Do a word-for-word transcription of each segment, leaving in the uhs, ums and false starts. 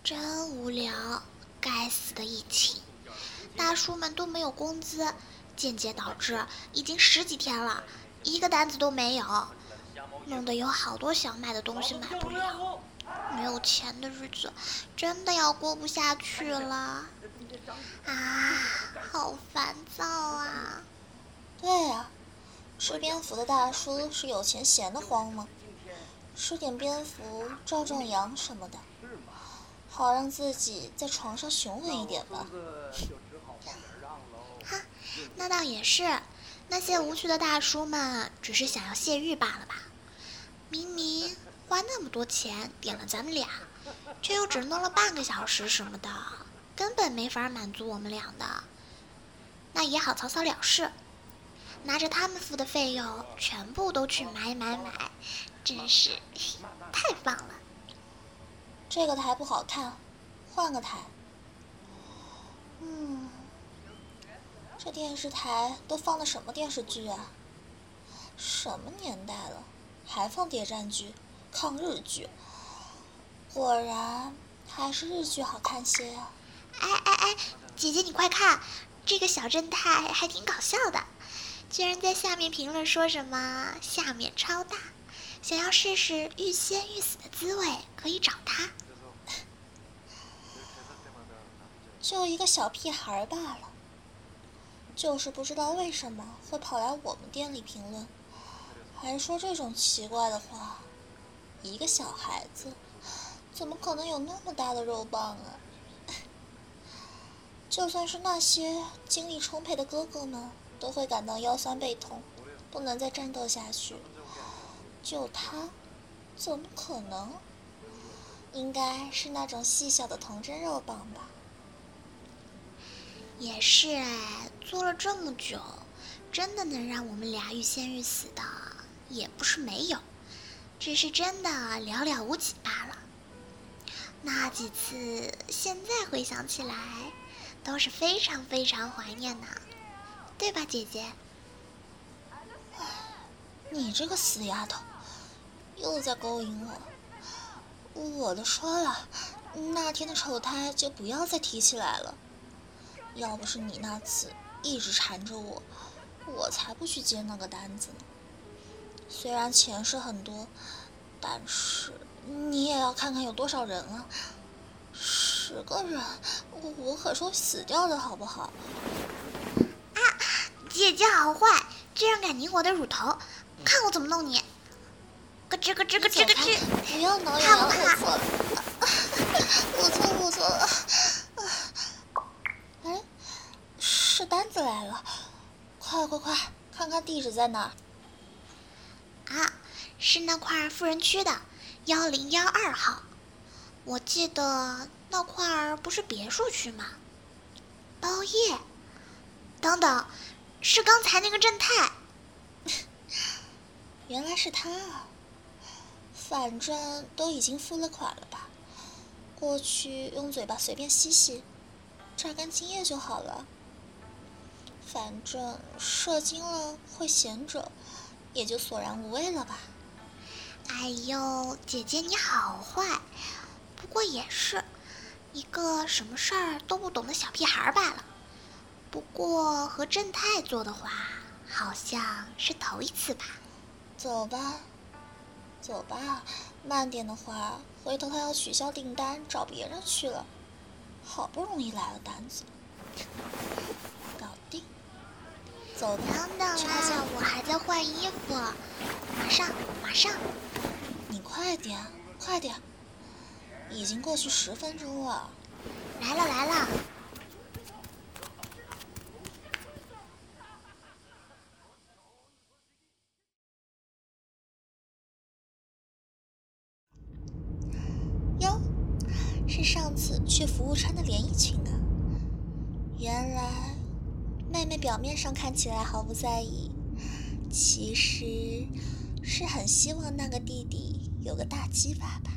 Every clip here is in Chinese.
真无聊，该死的疫情，大叔们都没有工资，间接导致已经十几天了，一个单子都没有，弄得有好多想买的东西买不了。没有钱的日子真的要过不下去了啊，好烦躁啊！ 对啊，吃蝙蝠的大叔是有钱闲得慌吗？吃点蝙蝠壮壮阳什么的，好让自己在床上雄稳一点吧。 哈，那倒也是，那些无趣的大叔们只是想要泄欲罢了吧？明明花那么多钱点了咱们俩，却又只弄了半个小时什么的，根本没法满足我们俩的。那也好草草了事，拿着他们付的费用全部都去买买买，真是太棒了。 这个台不好看，换个台。嗯，这电视台都放的什么电视剧啊？什么年代了，还放谍战剧、抗日剧？果然还是日剧好看些啊！ 哎哎哎，姐姐你快看，这个小正太还挺搞笑的，居然在下面评论说什么下面超大，想要试试欲仙欲死的滋味，可以找他。 就一个小屁孩罢了，就是不知道为什么会跑来我们店里评论，还说这种奇怪的话。一个小孩子怎么可能有那么大的肉棒啊？就算是那些精力充沛的哥哥们都会感到腰酸背痛，不能再战斗下去，就他怎么可能？应该是那种细小的童真肉棒吧。 也是哎，做了这么久，真的能让我们俩欲仙欲死的也不是没有，只是真的寥寥无几罢了。那几次现在回想起来都是非常非常怀念呢，对吧姐姐？ 你这个死丫头又在勾引我，我都说了，那天的丑态就不要再提起来了。要不是你那次一直缠着我，我才不去接那个单子呢。虽然钱是很多，但是你也要看看有多少人啊。十个人，我我可是会死掉的好不好？ 啊，姐姐好坏，居然敢拧我的乳头，看我怎么弄你！咯吱咯吱咯吱咯吱！ 不要挠痒痒，我错了，我错了，我错了。哎，是单子来了，快快快，看看地址在哪儿。 啊，是那块富人区的幺零幺二号。我记得那块儿不是别墅区吗？包夜，等等，是刚才那个正太。 原来是他啊！反正都已经付了款了吧，过去用嘴巴随便吸吸，榨干精液就好了。反正射精了会闲着，也就索然无味了吧。 哎呦，姐姐你好坏，不过也是一个什么事儿都不懂的小屁孩罢了。不过和正太做的话，好像是头一次吧。 走吧，走吧，慢点的话，回头他要取消订单，找别人去了。好不容易来了单子，搞定。走吧， 等等啦，我还在换衣服，马上，马上。 你快点，快点，已经过去十分钟了。 来了来了。 哟，是上次去服务穿的连衣裙啊。原来妹妹表面上看起来毫不在意，其实是很希望那个弟弟有个大鸡巴吧。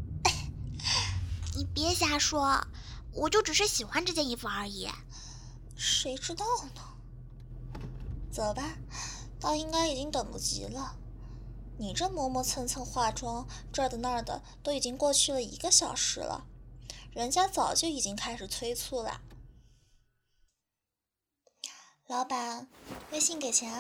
你别瞎说，我就只是喜欢这件衣服而已。 谁知道呢？走吧，倒应该已经等不及了。你这磨磨蹭蹭化妆，这儿的那儿的，都已经过去了一个小时了。 人家早就已经开始催促了。老板，微信给钱。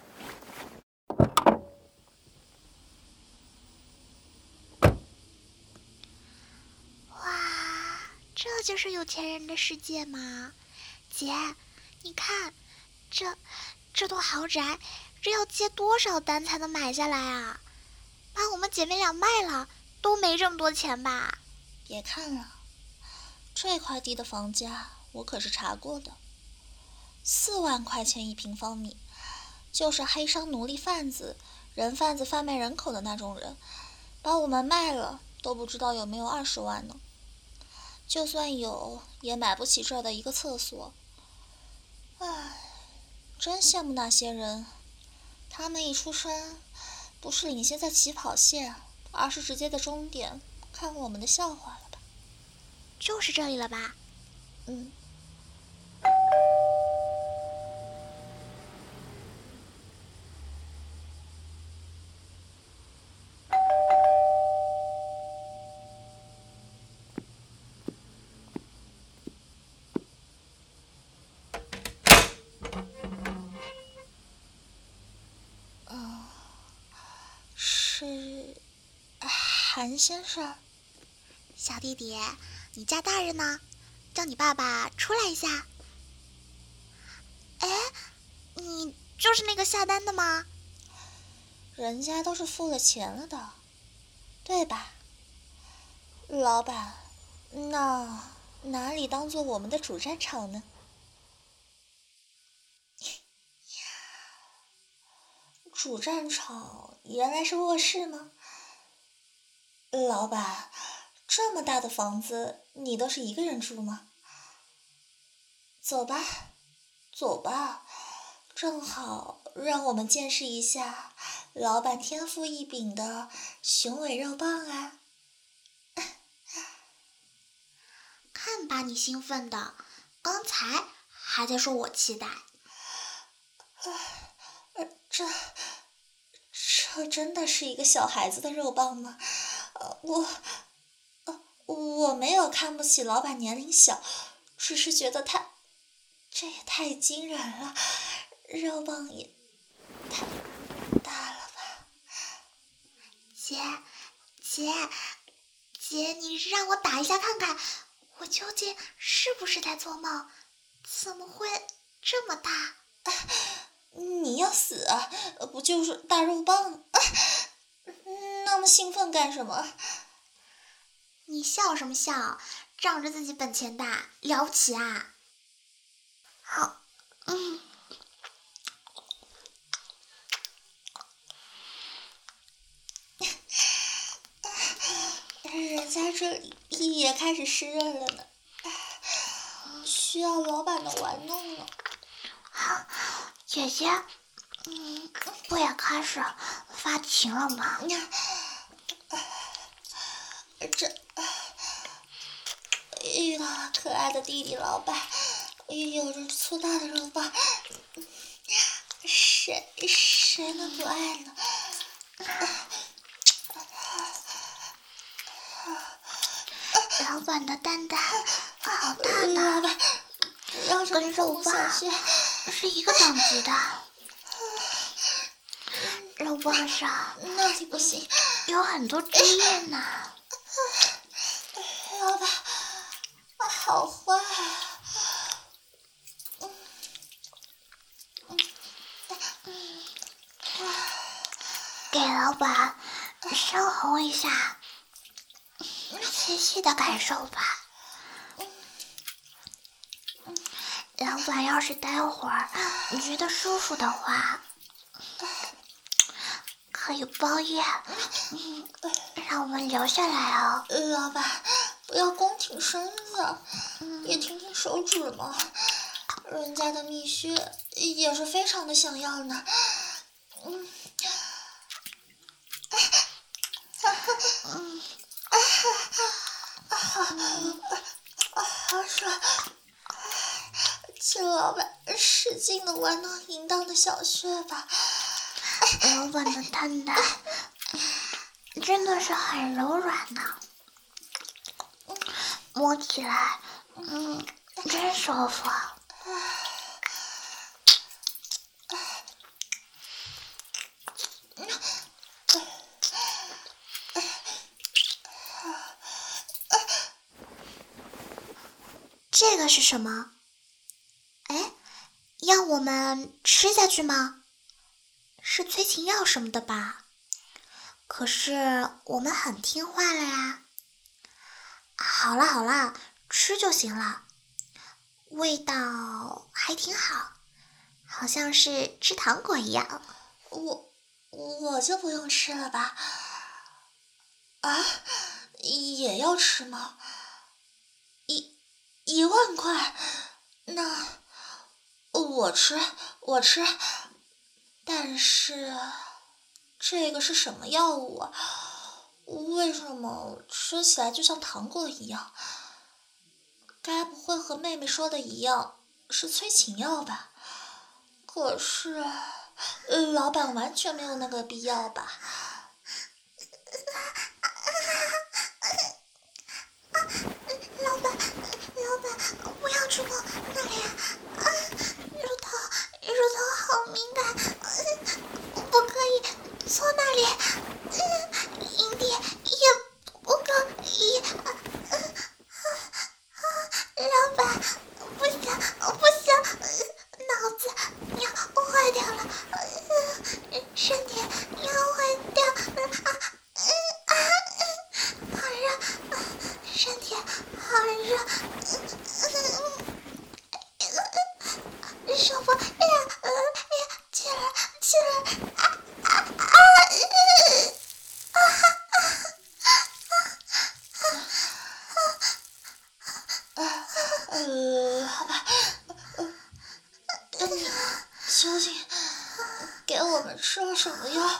哇，这就是有钱人的世界吗？姐，你看，这这栋豪宅，这要接多少单才能买下来啊？把我们姐妹俩卖了，都没这么多钱吧？ 别看了，这块地的房价我可是查过的，四万块钱一平方米，就是黑商奴隶贩子、人贩子贩卖人口的那种人，把我们卖了都不知道有没有二十万呢。就算有，也买不起这儿的一个厕所。唉，真羡慕那些人，他们一出生，不是领先在起跑线，而是直接在终点看我们的笑话了吧？ 就是这里了吧？ 嗯。嗯，是韩先生。 小弟弟，你家大人呢？叫你爸爸出来一下。哎，你就是那个下单的吗？ 人家都是付了钱了的，对吧？老板，那哪里当做我们的主战场呢？主战场原来是卧室吗？老板，这么大的房子，你都是一个人住吗？走吧，走吧，正好让我们见识一下老板天赋异禀的雄伟肉棒啊！ 看把你兴奋的，刚才还在说我期待。 呃，这这真的是一个小孩子的肉棒吗？呃，我，呃，我没有看不起老板年龄小，只是觉得他，这也太惊人了，肉棒也太大了吧？ 姐，姐，姐，你让我打一下看看，我究竟是不是在做梦？怎么会这么大？ 啊，你要死啊！不就是大肉棒？啊，那么兴奋干什么？ 你笑什么笑？仗着自己本钱大，了不起啊？好，嗯， 人家这里也开始湿润了呢，需要老板的玩弄了。 好，姐姐，嗯，不也开始发情了吗？ 这遇到了可爱的弟弟老板，有着粗大的肉棒，谁谁能不爱呢？ 老板的蛋蛋好大呢， 老板，不要这么跟肉碰小棒穴， 是一个等级的。肉棒上那里不行， 有很多汁液呢。 老板，好坏啊！ 给老板深红一下，细细的感受吧。老板要是待会儿你觉得舒服的话，可以包夜，嗯，让我们留下来哦。 老板，不要光挺身子，也挺挺手指嘛。人家的蜜穴也是非常的想要呢。嗯，嗯，好爽！请老板使劲的玩弄淫荡的小穴吧。 老板的蛋蛋真的是很柔软呢。 摸起来，嗯，真舒服。这个是什么？哎，要我们吃下去吗？是催情药什么的吧？可是我们很听话了呀。好啦好啦，吃就行了。味道还挺好，好像是吃糖果一样。 我我就不用吃了吧？啊，也要吃吗？一一万块，那我吃我吃。但是这个是什么药物啊？为什么吃起来就像糖果一样？该不会和妹妹说的一样是催情药吧？可是老板完全没有那个必要吧？ 老板，老板，不要触碰那里啊！啊，乳头，乳头好敏感，呃、不可以搓那里。嗯，阴蒂也不可以。啊啊啊！老板，不行，不行，脑子要坏掉了，呃、身体要坏掉了。啊啊啊！好热，啊，身体好热，舒服，哎呀，呃，哎呀，起来，起来，啊啊啊！啊啊呃，好吧，呃，你究竟给我们吃了什么药？啊，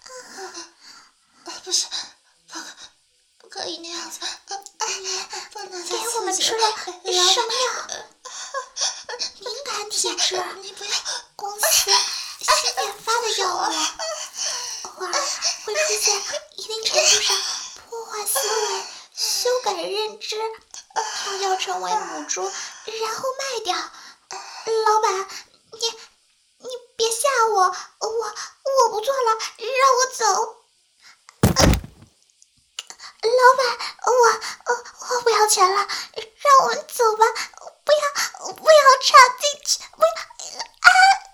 不是，不可，不可以那样子， 你不能再给我们吃了什么药？敏感体质， 你不要， 公司新研发的药物，偶尔会出现一定程度上破坏思维、修改认知，调教成为母猪，然后卖掉。老板，你你别吓我，我我不做了，让我走。老板，我我我不要钱了，让我们走吧，不要不要插进去，不要啊！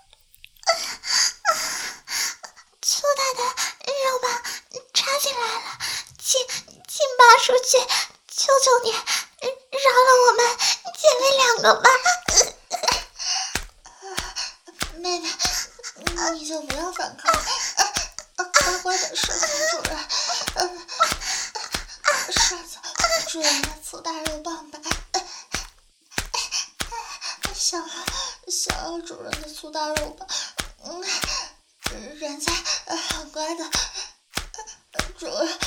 粗大的肉棒插进来了，请请拔出去，求求你，饶了我们姐妹两个吧。 妹妹，你就不要反抗，乖乖的顺从主人。上次主人的粗大肉棒吧，想要想要主人的粗大肉棒，嗯，人家很乖的，主人，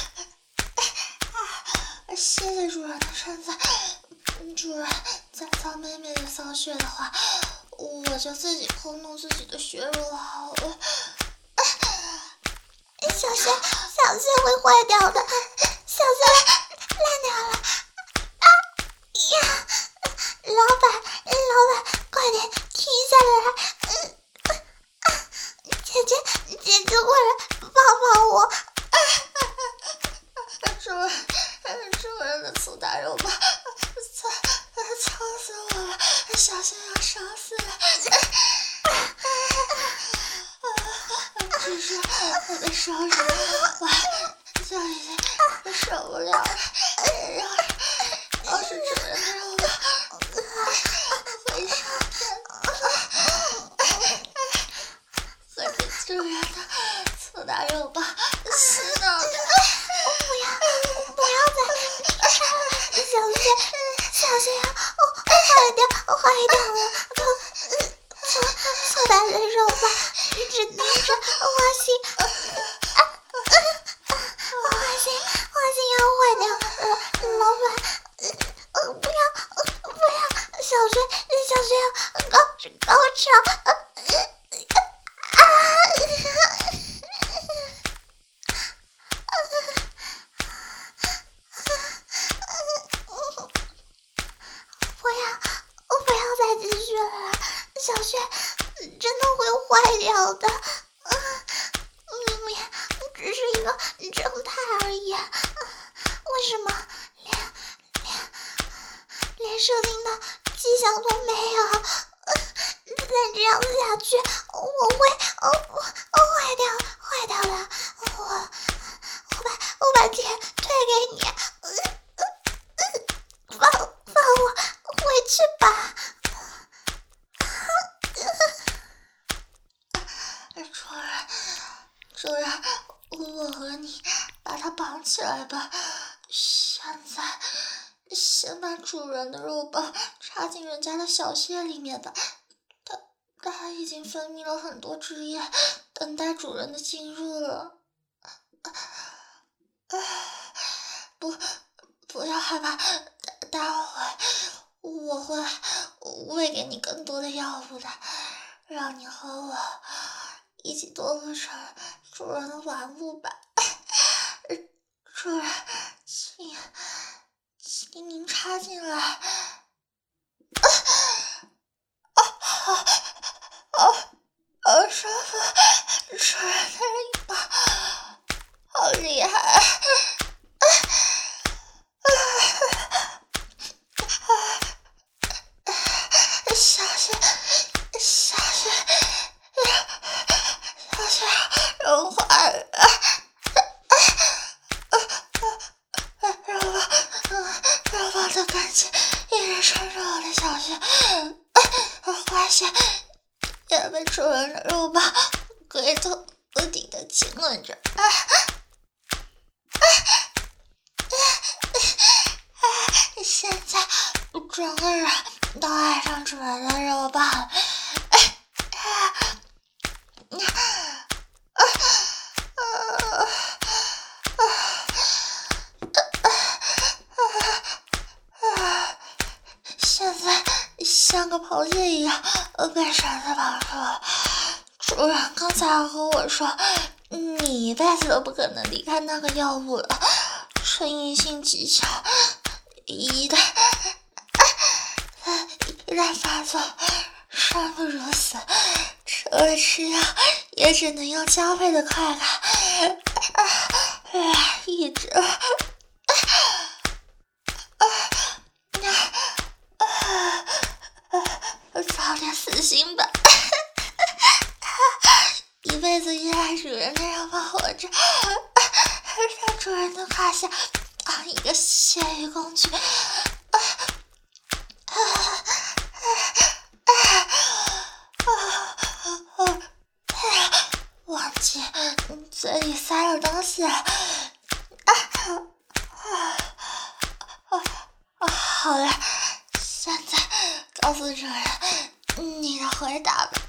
谢谢主人的称赞。主人再操妹妹的骚穴的话，我就自己抠弄自己的血肉好了。 小穴小穴会坏掉的，小穴烂掉了。啊呀！老板老板，快点停下来！嗯啊，姐姐姐姐过来抱抱我。 主人主人的粗大肉棒，操操死我了！小心要烧死了！只是我被烧着，我就已经受不了了。要是要是主人的肉棒会烧可是主人的粗大肉棒洗脑的。 不要不要再杀了小穴小穴呀！我坏掉坏掉了！粗粗大的肉棒一直盯着花心，啊啊啊！花心花心要坏掉了！老板，呃不要不要！小穴小穴要高高潮！啊啊！ 穴真的会坏掉的。啊，明明只是一个正太而已，啊，为什么连连连射精的迹象都没有？啊，再这样下去，我会哦我哦坏掉坏掉了，我我把我把钱退给你，呃呃呃、放放我回去吧。 主人，主人，我和你把它绑起来吧。现在，先把主人的肉棒插进人家的小穴里面吧。它它已经分泌了很多汁液，等待主人的进入了。不，不要害怕，待会我会喂给你更多的药物的，让你和我一起堕落成主人的玩物吧。主人，请请您插进来。啊啊啊啊！舒服，主人的力道好厉害。啊啊啊！小心，小心，小心融化了。肉棒的感情一直顺着我的小穴，发现也被主人的肉棒龟头不停的亲吻着。啊啊啊啊！现在整个人都爱上主人的肉棒了。啊啊啊啊啊！现在像个螃蟹一样被绳子绑住了。主人刚才和我说，你一辈子都不可能离开那个药物了，成瘾性极强，一旦一旦发作，生不如死，除了吃药，也只能用加倍的快感来抑制。早点死心吧。一辈子依赖主人的肉棒活着，让主人的胯下当一个泄欲工具。忘记嘴里塞了东西了。好了，现在告诉主人你的回答吧。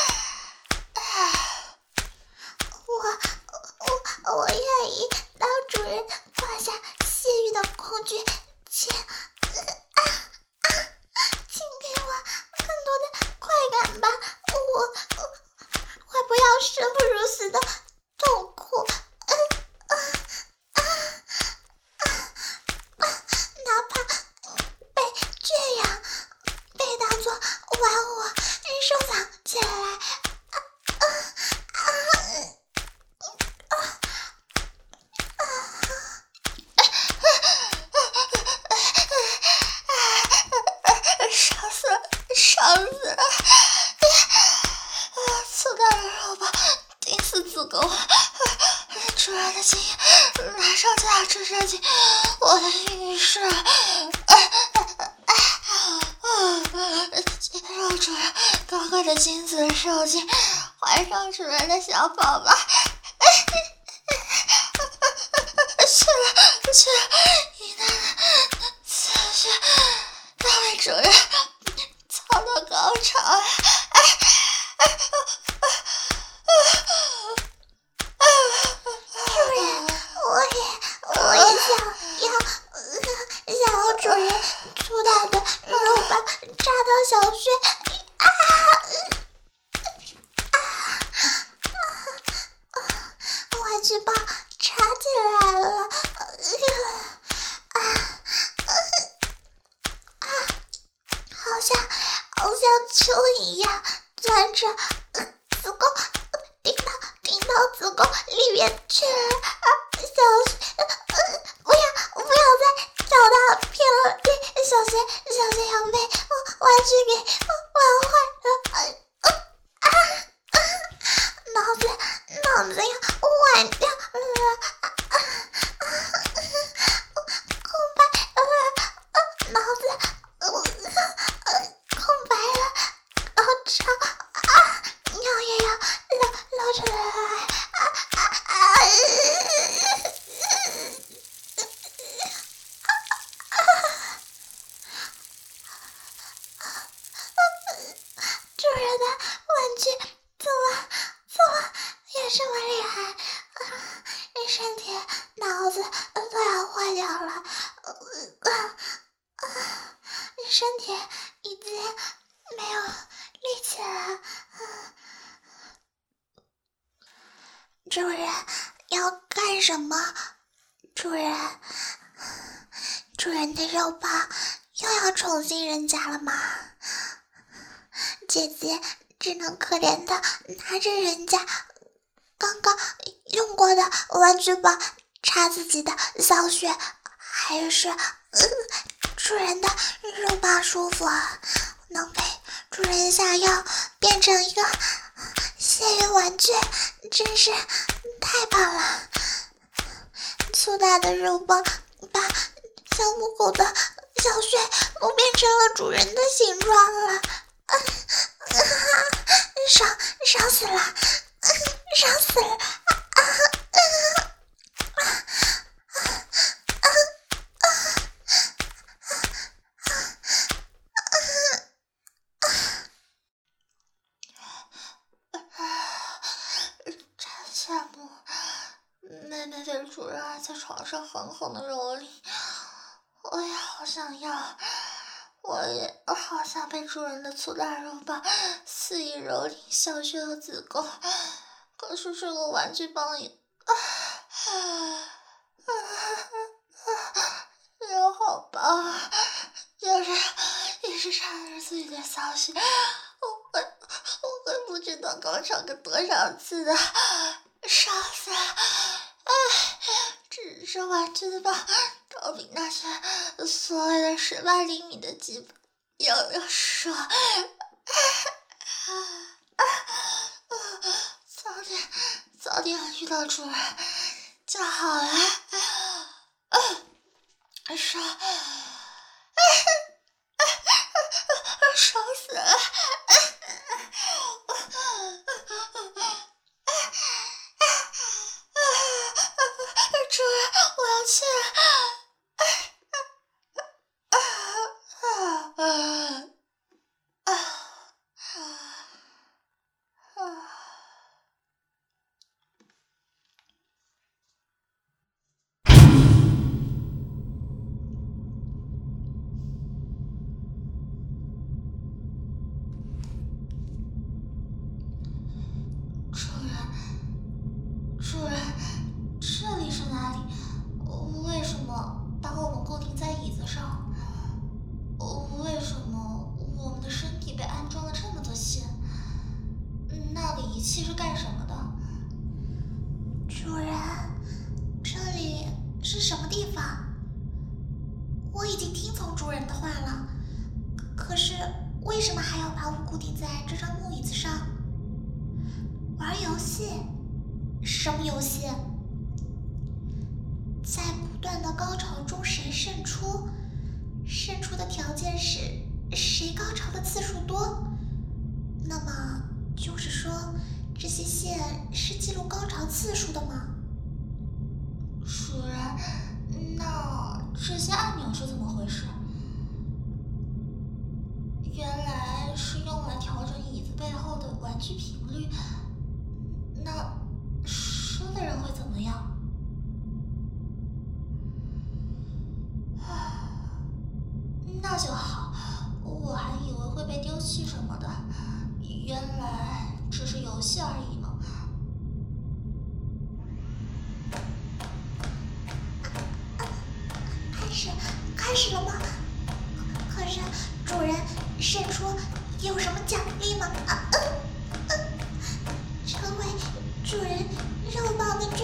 我我我愿意当主人胯下泄欲的工具，请啊啊，请给我更多的快感吧！我我我不要生不如死的痛苦，嗯啊啊啊啊！哪怕被这样被当作玩物收藏起来。 主人的精液马上就要吃射进我的浴室，让主人高贵的精子受精，怀上主人的小宝宝。去了去了，一旦此时要为主人操到高潮了。 我也我也想要、呃、想要主人粗大的肉棒插到小穴，啊啊啊！玩具棒插进来了，啊啊啊！好像好像蚯蚓一样着、呃、子宫、呃、顶到顶到子宫里面去了啊！小雪，呃呃，不要不要再找到骗了你，小雪小雪要被我玩具给玩坏了，呃啊啊！脑子脑子要坏掉了，啊啊啊！空白了，脑子呃呃空白了，高潮啊！尿也要流流出来啊啊啊！主人的玩具怎么怎么也这么厉害啊！你身体脑子都要坏掉了，啊啊！你身体已经没有力气了。主人要干什么？主人，主人的肉棒又要宠幸人家了吗？姐姐只能可怜的拿着人家刚刚用过的玩具棒插自己的小穴，还是、呃、主人的肉棒舒服啊？能被主人下药变成一个泄欲玩具，真是太棒了！粗大的肉棒把小母狗的小穴都变成了主人的形状了，啊啊！伤伤死了，啊、伤死了！啊啊啊啊啊真羡慕，妹妹被主人还在床上狠狠的蹂躏，我也好想要，我也好想被主人的粗大肉棒肆意蹂躏小穴和子宫，可是这个玩具棒也啊啊啊也好吧，就是一直缠着自己的小穴，我会我会不知道高潮个多少次的，爽死了！哎，只是玩具棒都比那些所谓的十八厘米的鸡巴要要爽。啊啊啊啊！早点早点遇到主人就好了。啊，爽！啊啊啊啊！爽死了！啊啊主人，我要去了！啊啊啊啊啊！主人，主人，这里是哪里？为什么把我们固定在椅子上？为什么我们的身体被安装了这么多线？那个仪器是干什么的？ 主人，这里是什么地方？我已经听从主人的话了，可是为什么还要把我固定在这张木椅子上？玩游戏？什么游戏？在不断的高潮中谁胜出？胜出的条件是谁高潮的次数多？那么就是说这些线是记录高潮次数的吗？ 主人，那这些按钮是怎么回事？原来是用来调整椅子背后的玩具频率。那说的人会怎么样？那就好，我还以为会被丢弃什么的，原来只是游戏而已呢。 开始，开始了吗？可是主人胜出有什么奖励吗？啊，嗯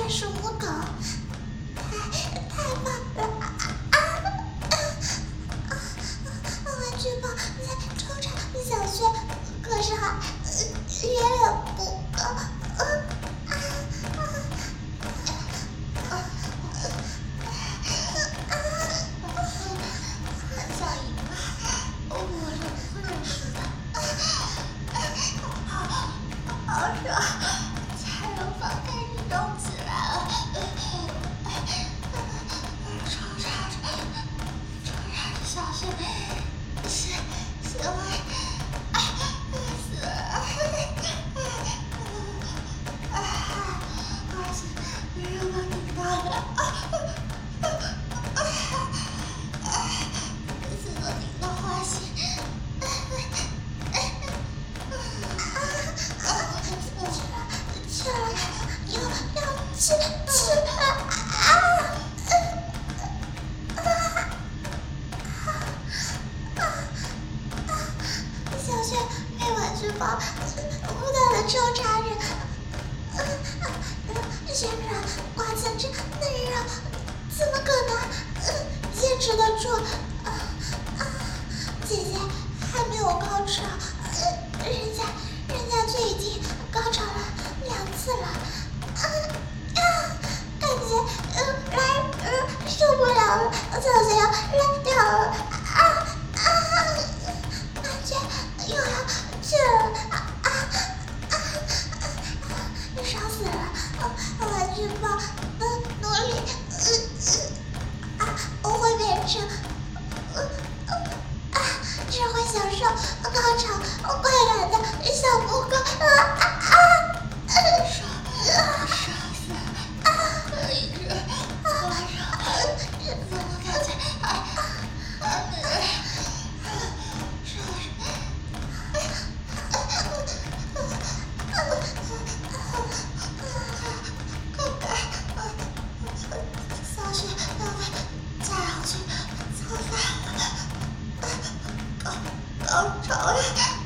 在是母狗，太太棒了！啊啊啊！玩具包在抽查小学，可是还远远不够。呃鲜软挂在这嫩肉，怎么可能呃坚持得住？啊啊！姐姐还没有高潮，呃，人家人家就已经高潮了两次了，啊啊！感觉呃来呃受不了了，小心要烂掉了，啊啊！感觉又要去了，啊啊啊！烧死了！玩具包，呃，努力，呃呃，啊，我会变成，呃呃，啊，只会享受高潮快感的小母狗，啊啊啊！ 烧烧死了！啊，一直高潮，怎么感觉啊啊烧小雪，要不再上去擦擦高高潮了！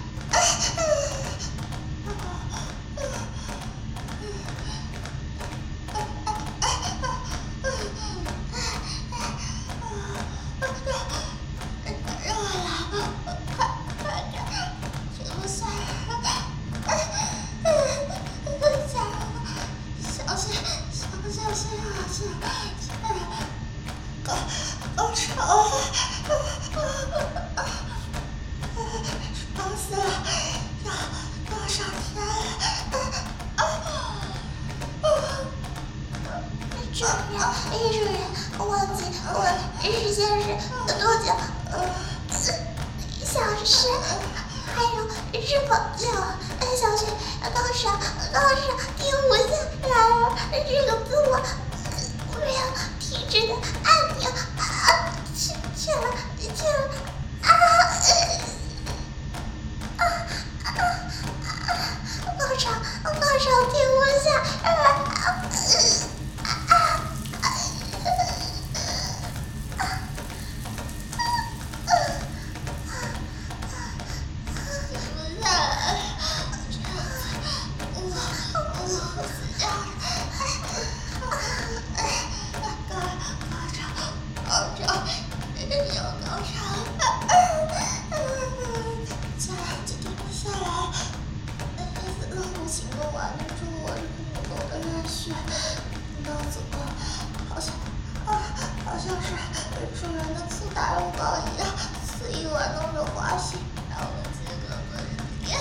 高潮，爽死了，要要上天了！ 主人，主人，忘记我时间是多久？呃，小时，还有日本久，小学高潮高潮停不下来了，这个自我没有停止的按钮啊，去去了去了啊啊啊啊！高潮高潮停不下啊啊！ 主人的自带肉包一样，肆意玩弄着花心，让我这个本脸。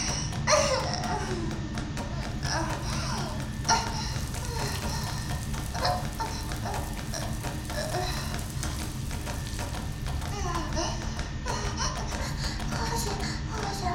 好险，好险！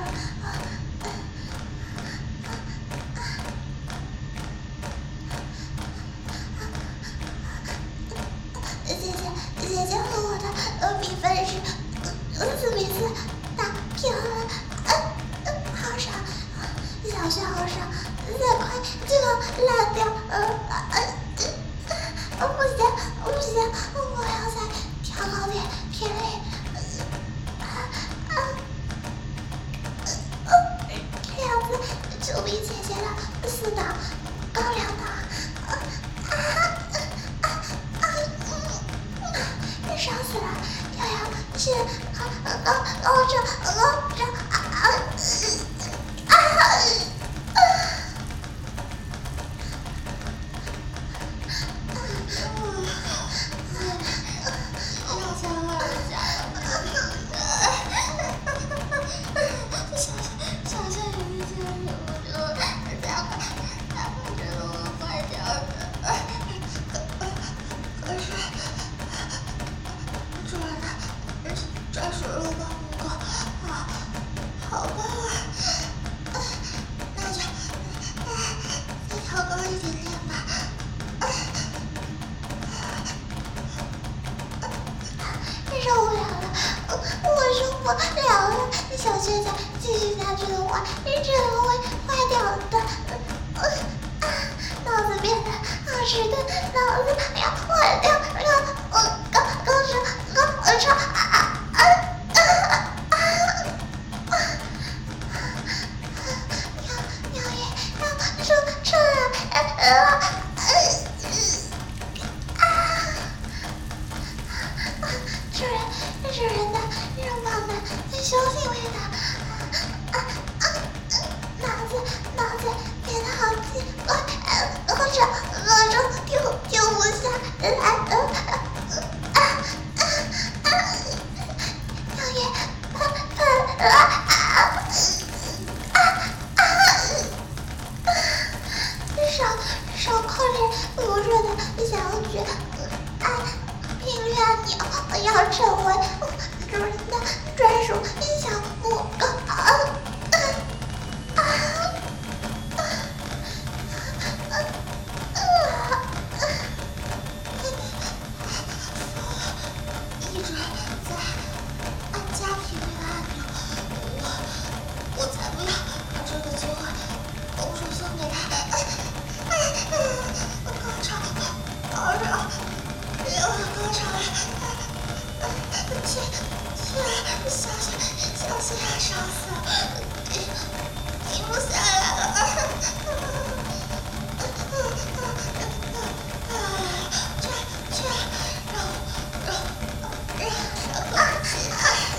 姐姐，姐姐和我的呃比分是呃四比四打平了，呃呃好爽，小学好爽，再快就要烂掉，呃呃呃不行不行，我要再调高点频率，啊啊呃这样子就比姐姐的四档高两档，呃是高高高着高着啊啊啊！受不了了，我受不了了！小学家继续下去的话，这人会坏掉的。呃啊，脑子变得好迟钝，脑子要坏掉了！我高高烧高烧啊啊啊啊！鸟鸟爷要出出来了！主人，主人的让宝们休息味道，啊啊啊！脑子脑子变得好奇怪，高烧高烧停停不下来了，啊啊啊！鸟爷喷喷啊啊啊啊！手手扣着柔弱的小嘴，啊！频率按钮要成为主人的专属小木狗。啊啊啊啊啊啊！一直在按加频率的按钮，我我才不要把这个机会拱手送给他。高潮，高潮！又要高潮了！去去，小心小心要烧死了，停停不下来了！这这让让让让空气！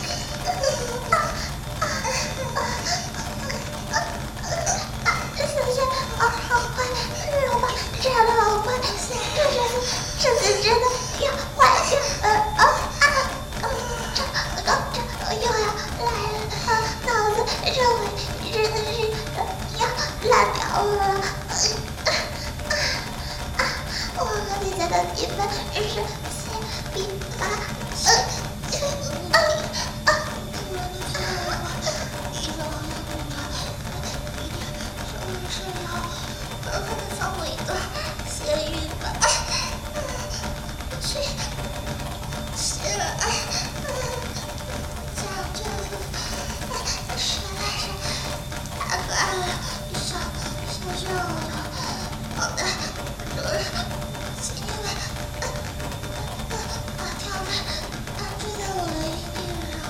小心啊，好快！肉吧炸得好快！这这这次真的要坏掉了！啊啊啊！这高这又要来了！啊，脑子这回真的是要烂掉了！啊啊啊！我和你家的比分是七比八，呃啊啊！突然的下来了，一直往下动着，一点稍微是要狠狠的放我一段咸鱼吧！去去，这样这实在是太可爱了，小小热乎的。好的，主人，请你们把条子安置在我的阴蒂上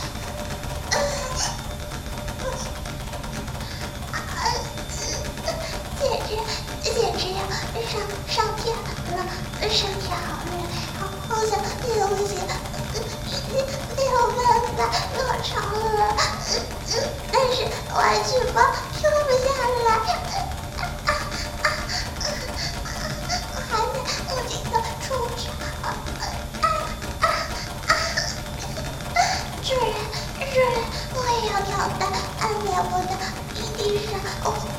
面。简直简直要上上天了，上天好热，好好想流血，没有办法高潮了，但是玩具包停不下来，我还在不停的出去。主人，主人，我也要跳蛋按在我的阴蒂上，我。